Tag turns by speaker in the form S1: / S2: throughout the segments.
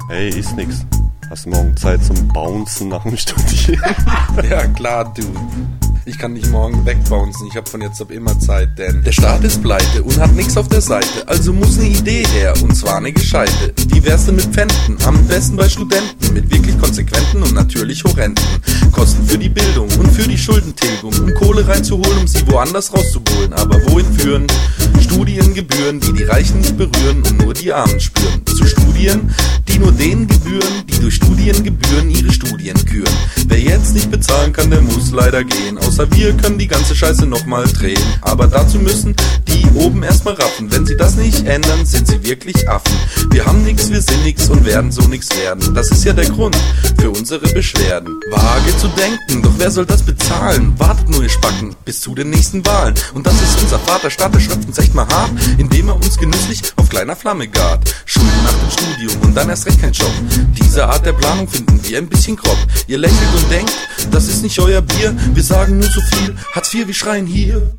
S1: Hey, ist nix. Hast du morgen Zeit zum Bouncen nach dem Studieren?
S2: Ja klar, du. Ich kann nicht morgen wegbouncen, ich hab von jetzt ab immer Zeit, denn der Staat ist pleite und hat nix auf der Seite. Also muss eine Idee her, und zwar eine gescheite. Wie wär's denn mit Pfänden? Am besten bei Studenten, mit wirklich konsequenten und natürlich horrenden Kosten für die Bildung und für die Schuldentilgung, um Kohle reinzuholen, um sie woanders rauszuholen. Aber wohin führen? Studiengebühren, die die Reichen nicht berühren und nur die Armen spüren. Zu Studien, die nur denen gebühren, die durch Studiengebühren ihre Studien küren. Wer jetzt nicht bezahlen kann, der muss leider gehen. Außer wir können die ganze Scheiße nochmal drehen. Aber dazu müssen die oben erstmal raffen. Wenn sie das nicht ändern, sind sie wirklich Affen. Wir haben nix, wir sind nix und werden so nix werden. Das ist ja der Grund für unsere Beschwerden. Vage zu denken, doch wer soll das bezahlen? Wartet nur, ihr Spacken, bis zu den nächsten Wahlen. Und das ist unser Vaterstaat, der schöpft uns echt mal hart, indem er uns genüsslich auf kleiner Flamme gart. Schulden nach dem Studium und dann erst recht kein Job. Diese Art der Planung finden wir ein bisschen grob. Ihr lächelt und denkt, das ist nicht euer Bier. Wir sagen nur so viel, Hartz IV, wir schreien hier.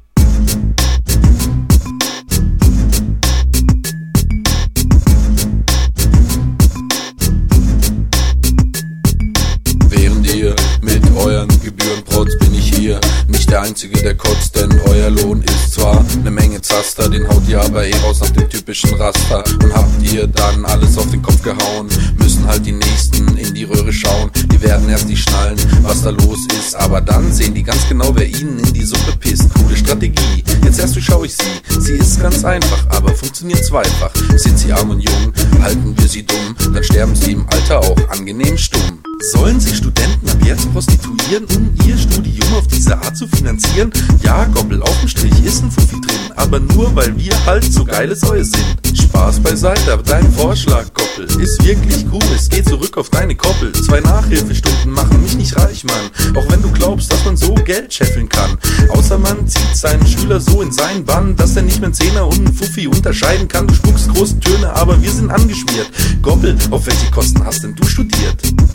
S2: Während ihr mit euren Gebühren protzt, bin ich hier nicht der Einzige, der kotzt, denn euer Lohn ist zwar eine Menge Zaster, den haut ihr aber raus nach dem typischen Raster. Und habt ihr dann alles auf den Kopf gehauen, müssen halt die Nächsten in die Röhre schauen. Die werden erst nicht schnallen, was da los ist, aber dann sehen die ganz genau, wer ihnen in die Suppe pisst. Coole Strategie, jetzt erst durchschau ich sie. Sie ist ganz einfach, aber funktioniert zweifach. Sind sie arm und jung, halten wir sie dumm, dann sterben sie im Alter auch angenehm stumm. Sollen sich Studenten ab jetzt prostituieren, um ihr Studium auf diese Art zu finanzieren? Ja, Goppel, auf dem Strich ist ein Fuffi drin, aber nur weil wir halt so geile Säue sind. Spaß beiseite, aber dein Vorschlag, Goppel, ist wirklich cool, es geht zurück auf deine Koppel. 2 Nachhilfestunden machen mich nicht reich, Mann, auch wenn du glaubst, dass man so Geld scheffeln kann. Außer man zieht seinen Schüler so in seinen Bann, dass er nicht mehr einen Zehner und einen Fuffi unterscheiden kann. Du spuckst große Töne, aber wir sind angeschmiert. Goppel, auf welche Kosten hast denn du studiert?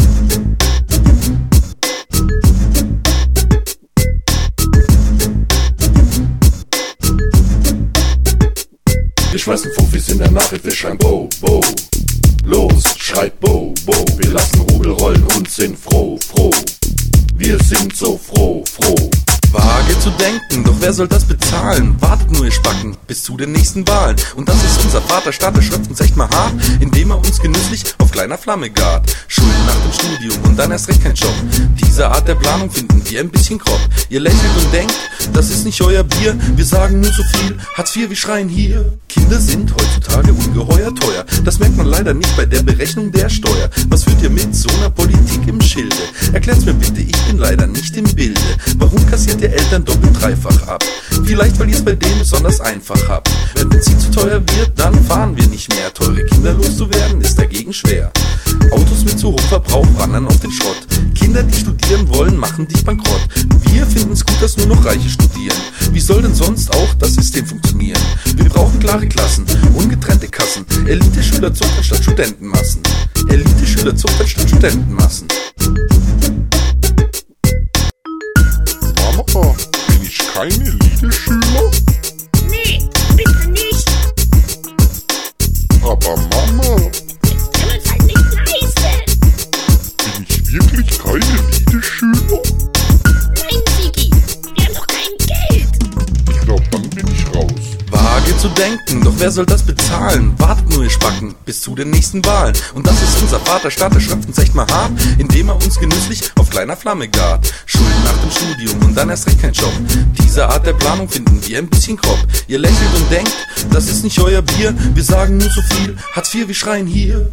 S3: Wir schmeißen Fuffis in der Nachricht, wir schreien Bo, Bo. Los, schreit Bo, Bo. Wir lassen Rubel rollen und sind froh, froh. Wir sind so froh, froh.
S2: Vage zu denken, doch wer soll das bezahlen? Wartet nur, ihr Spacken, bis zu den nächsten Wahlen. Und das ist unser Vaterstaat, der schöpft uns echt mal hart, indem er uns genüsslich auf kleiner Flamme gart. Schulden nach dem Studium und dann erst recht kein Job. Diese Art der Planung finden wir ein bisschen grob. Ihr lächelt und denkt, das ist nicht euer Bier. Wir sagen nur so viel, Hartz IV, wir schreien hier. Kinder sind heutzutage ungeheuer teuer. Das merkt man leider nicht bei der Berechnung der Steuer. Was führt ihr mit so einer Politik im Schilde? Erklärt's mir bitte, ich bin leider nicht im Bilde. Warum kassiert ihr Eltern doppelt dreifach ab? Vielleicht, weil ihr es bei denen besonders einfach habt. Wenn Benzin zu teuer wird, dann fahren wir nicht mehr. Teure Kinder loszuwerden ist dagegen schwer. Autos mit zu hohem Verbrauch wandern auf den Schrott. Kinder, die studieren wollen, machen dich bankrott. Wir finden es gut, dass nur noch Reiche studieren. Wie soll denn sonst auch das System funktionieren? Wir brauchen klare Klassen, ungetrennte Kassen. Elite-Schülerzucht anstatt Studentenmassen. Elite-Schülerzucht anstatt Studentenmassen.
S3: Mama, bin ich kein Elite-Schüler?
S4: Nee, bist du nicht.
S3: Aber Mama,
S4: Wir können es halt nicht leisten.
S3: bin ich wirklich kein Elite-Schüler?
S4: Nein, Sigi, wir haben doch kein Geld.
S3: Ich glaub, dann bin ich raus.
S2: Vage zu denken, doch wer soll das bezahlen? Wartet nur, ihr Spacken, bis zu den nächsten Wahlen. Und das ist unser Vaterstaat, der schöpft uns echt mal hart, indem er uns genüsslich auf kleiner Flamme gart. Schulden nach dem Studium und dann erst recht kein Job. Diese Art der Planung finden wir ein bisschen grob. Ihr lächelt und denkt, das ist nicht euer Bier. Wir sagen nur so viel, Hartz IV, wir schreien hier.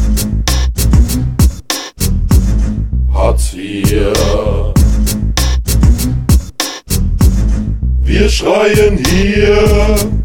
S3: Hartz IV. Wir schreien hier.